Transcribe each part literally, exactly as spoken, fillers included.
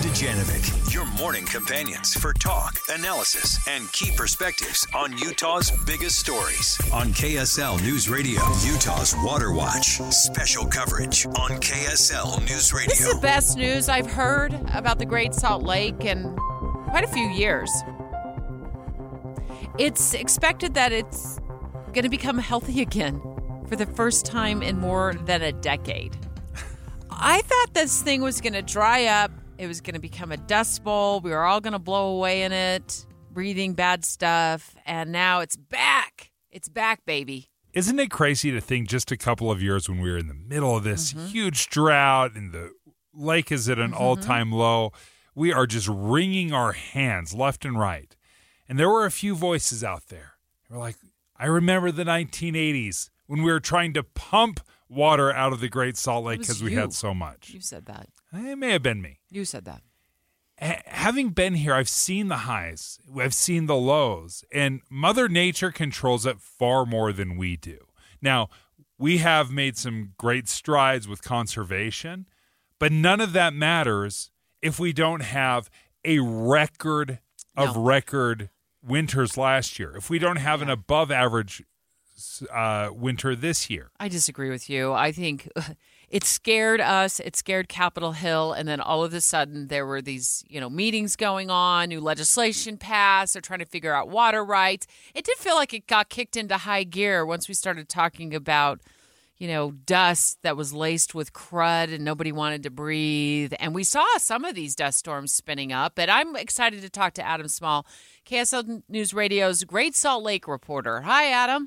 Dujanovic, your morning companions for talk, analysis, and key perspectives on Utah's biggest stories. On K S L News Radio, Utah's Water Watch. Special coverage on K S L News Radio. This is the best news I've heard about the Great Salt Lake in quite a few years. It's expected that it's going to become healthy again for the first time in more than a decade. I thought this thing was going to dry up. It was going to become a dust bowl. We were all going to blow away in it, breathing bad stuff. And now it's back. It's back, baby. Isn't it crazy to think just a couple of years when we were in the middle of this mm-hmm. huge drought and the lake is at an mm-hmm. all-time low, we are just wringing our hands left and right. And there were a few voices out there. They were like, I remember the nineteen eighties when we were trying to pump water out of the Great Salt Lake because we had so much. You said that. It may have been me. You said that. H- having been here, I've seen the highs. I've seen the lows. And Mother Nature controls it far more than we do. Now, we have made some great strides with conservation, but none of that matters if we don't have a record of no. record winters last year. If we don't have yeah. an above average uh, winter this year. I disagree with you. I think it scared us. It scared Capitol Hill. And then all of a sudden there were these, you know, meetings going on, new legislation passed. They're trying to figure out water rights. It did feel like it got kicked into high gear once we started talking about, you know, dust that was laced with crud and nobody wanted to breathe. And we saw some of these dust storms spinning up. But I'm excited to talk to Adam Small, K S L News Radio's Great Salt Lake reporter. Hi, Adam.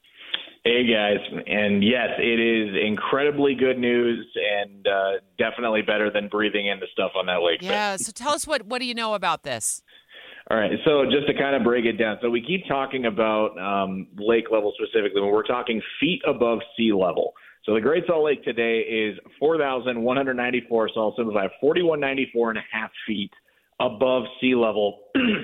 Hey, guys. And yes, it is incredibly good news and uh, definitely better than breathing in the stuff on that lake. Yeah. So tell us, what, what do you know about this? All right. So just to kind of break it down. So we keep talking about um, lake level specifically when we're talking feet above sea level. So the Great Salt Lake today is four thousand one hundred ninety-four, so I'll simplify, forty-one ninety-four and a half feet above sea level.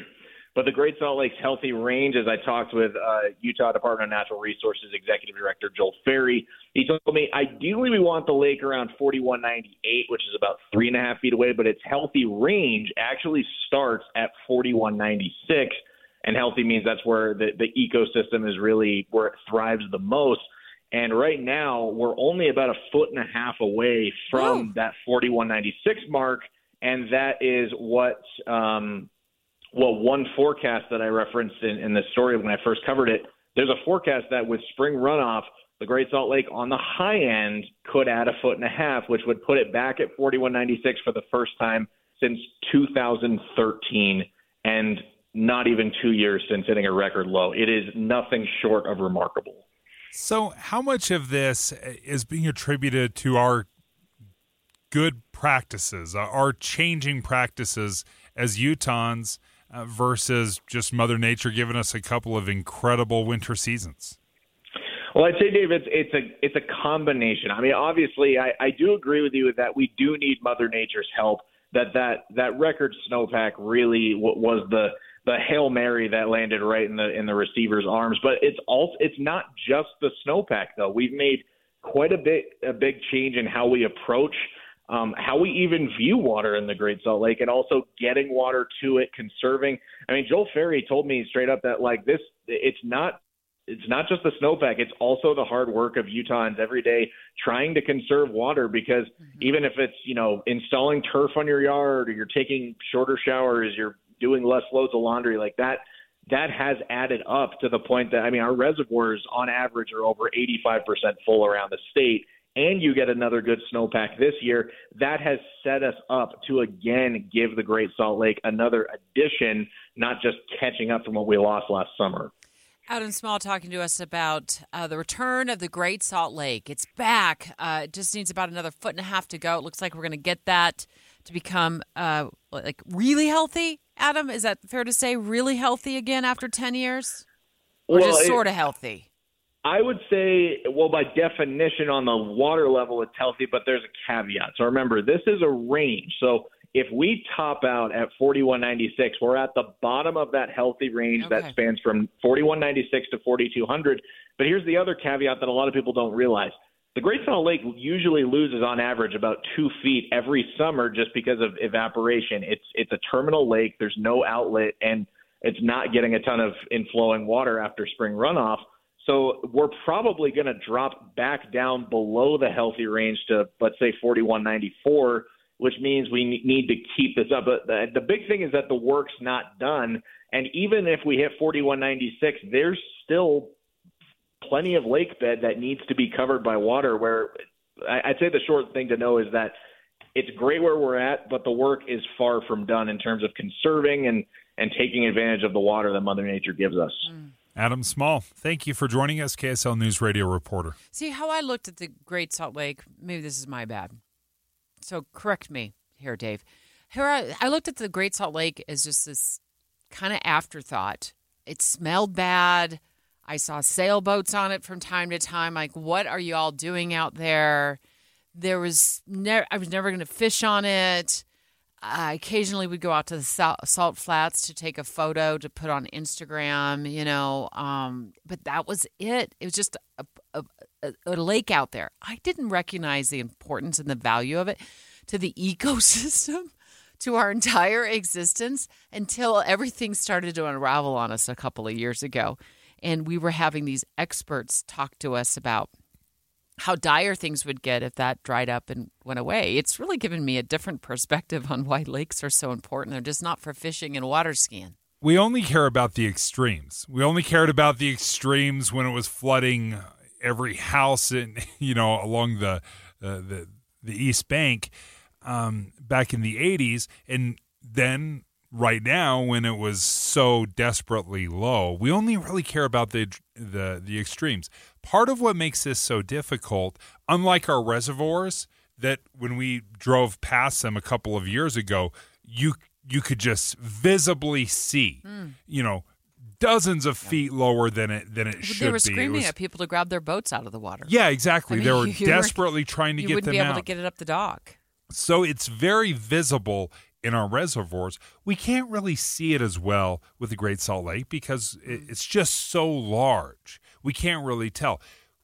But the Great Salt Lake's healthy range, as I talked with uh, Utah Department of Natural Resources Executive Director Joel Ferry, he told me ideally we want the lake around forty-one ninety-eight, which is about three and a half feet away, but its healthy range actually starts at forty-one ninety-six, and healthy means that's where the, the ecosystem is really where it thrives the most. And right now, we're only about a foot and a half away from Whoa. that forty-one ninety-six mark, and that is what um, – well, one forecast that I referenced in, in the story when I first covered it, there's a forecast that with spring runoff, the Great Salt Lake on the high end could add a foot and a half, which would put it back at forty-one ninety-six for the first time since two thousand thirteen, and not even two years since hitting a record low. It is nothing short of remarkable. So how much of this is being attributed to our good practices, our changing practices as Utahns, Uh, versus just Mother Nature giving us a couple of incredible winter seasons? Well, I'd say, Dave, it's, it's a it's a combination. I mean, obviously, I, I do agree with you that we do need Mother Nature's help. That that that record snowpack really w- was the the Hail Mary that landed right in the in the receiver's arms. But it's also it's not just the snowpack though. We've made quite a bit a big change in how we approach. Um, how we even view water in the Great Salt Lake, and also getting water to it, conserving. I mean, Joel Ferry told me straight up that like this, it's not, it's not just the snowpack. It's also the hard work of Utahns every day trying to conserve water, because mm-hmm. even if it's, you know, installing turf on your yard, or you're taking shorter showers, you're doing less loads of laundry like that, that has added up to the point that, I mean, our reservoirs on average are over eighty-five percent full around the state. And you get another good snowpack this year, that has set us up to again give the Great Salt Lake another addition, not just catching up from what we lost last summer. Adam Small talking to us about uh, the return of the Great Salt Lake. It's back. Uh, it just needs about another foot and a half to go. It looks like we're going to get that to become uh, like really healthy. Adam, is that fair to say? Really healthy again after ten years? Or well, just sort of healthy? I would say, well, by definition on the water level, it's healthy, but there's a caveat. So remember, this is a range. So if we top out at forty-one ninety-six, we're at the bottom of that healthy range okay. that spans from forty-one ninety-six to forty-two hundred. But here's the other caveat that a lot of people don't realize. The Great Salt Lake usually loses on average about two feet every summer just because of evaporation. It's it's a terminal lake. There's no outlet, and it's not getting a ton of inflowing water after spring runoff. So we're probably going to drop back down below the healthy range to, let's say, forty-one ninety-four, which means we need to keep this up. But the, the big thing is that the work's not done. And even if we hit forty-one ninety-six, there's still plenty of lake bed that needs to be covered by water, where I'd say the short thing to know is that it's great where we're at, but the work is far from done in terms of conserving and, and taking advantage of the water that Mother Nature gives us. Mm. Adam Small, thank you for joining us, K S L News Radio reporter. See, how I looked at the Great Salt Lake, maybe this is my bad. So correct me here, Dave. Here I, I looked at the Great Salt Lake as just this kind of afterthought. It smelled bad. I saw sailboats on it from time to time. Like, what are you all doing out there? There was never, I was never going to fish on it. I occasionally would go out to the salt, salt flats to take a photo to put on Instagram, you know, um, but that was it. It was just a, a, a, a lake out there. I didn't recognize the importance and the value of it to the ecosystem, to our entire existence, until everything started to unravel on us a couple of years ago. And we were having these experts talk to us about how dire things would get if that dried up and went away. It's really given me a different perspective on why lakes are so important. They're just not for fishing and water skiing. We only care about the extremes. We only cared about the extremes when it was flooding every house in, you know, along the uh, the the East Bank um, back in the eighties, and then right now when it was so desperately low. We only really care about the the the extremes. Part of what makes this so difficult, unlike our reservoirs, that when we drove past them a couple of years ago, you you could just visibly see, mm. you know, dozens of feet lower than it than it but should be. They were screaming was, at people to grab their boats out of the water. Yeah, exactly. I mean, they were you desperately trying to you get them out. You wouldn't be able to get it up the dock. So it's very visible in our reservoirs. We can't really see it as well with the Great Salt Lake because it's just so large. We can't really tell.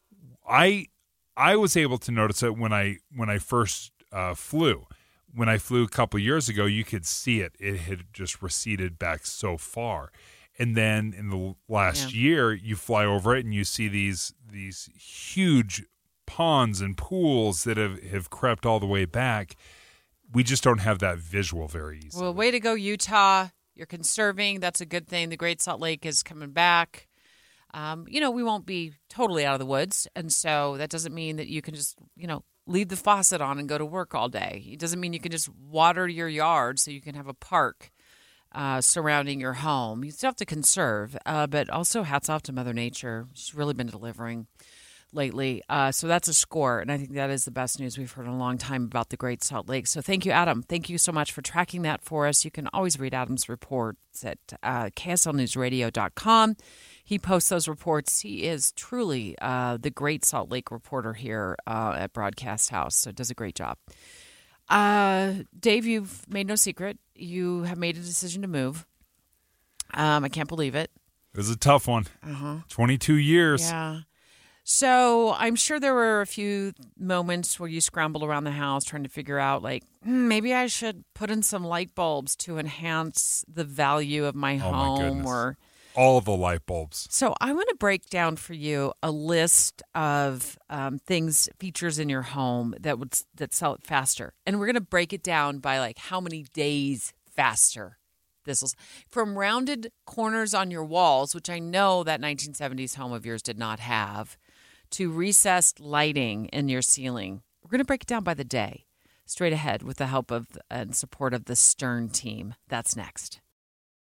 I I was able to notice it when I when I first uh, flew. When I flew a couple of years ago, you could see it. It had just receded back so far. And then in the last yeah. year, you fly over it and you see these these huge ponds and pools that have, have crept all the way back. We just don't have that visual very easily. Well, way to go, Utah. You're conserving. That's a good thing. The Great Salt Lake is coming back. Um, you know, we won't be totally out of the woods. And so that doesn't mean that you can just, you know, leave the faucet on and go to work all day. It doesn't mean you can just water your yard so you can have a park uh, surrounding your home. You still have to conserve. Uh, but also hats off to Mother Nature. She's really been delivering lately. Uh, so that's a score. And I think that is the best news we've heard in a long time about the Great Salt Lake. So thank you, Adam. Thank you so much for tracking that for us. You can always read Adam's reports at uh, K S L news radio dot com. He posts those reports. He is truly uh, the Great Salt Lake reporter here uh, at Broadcast House. So does a great job. Uh, Dave, you've made no secret. You have made a decision to move. Um, I can't believe it. It was a tough one. Uh-huh. twenty-two years. Yeah. So I'm sure there were a few moments where you scrambled around the house trying to figure out, like, hmm, maybe I should put in some light bulbs to enhance the value of my oh home. My or all the light bulbs. So I want to break down for you a list of um, things, features in your home that would that sell it faster, and we're going to break it down by like how many days faster. This is from rounded corners on your walls, which I know that nineteen seventies home of yours did not have, to recessed lighting in your ceiling. We're going to break it down by the day, straight ahead with the help of and support of the Stern team. That's next.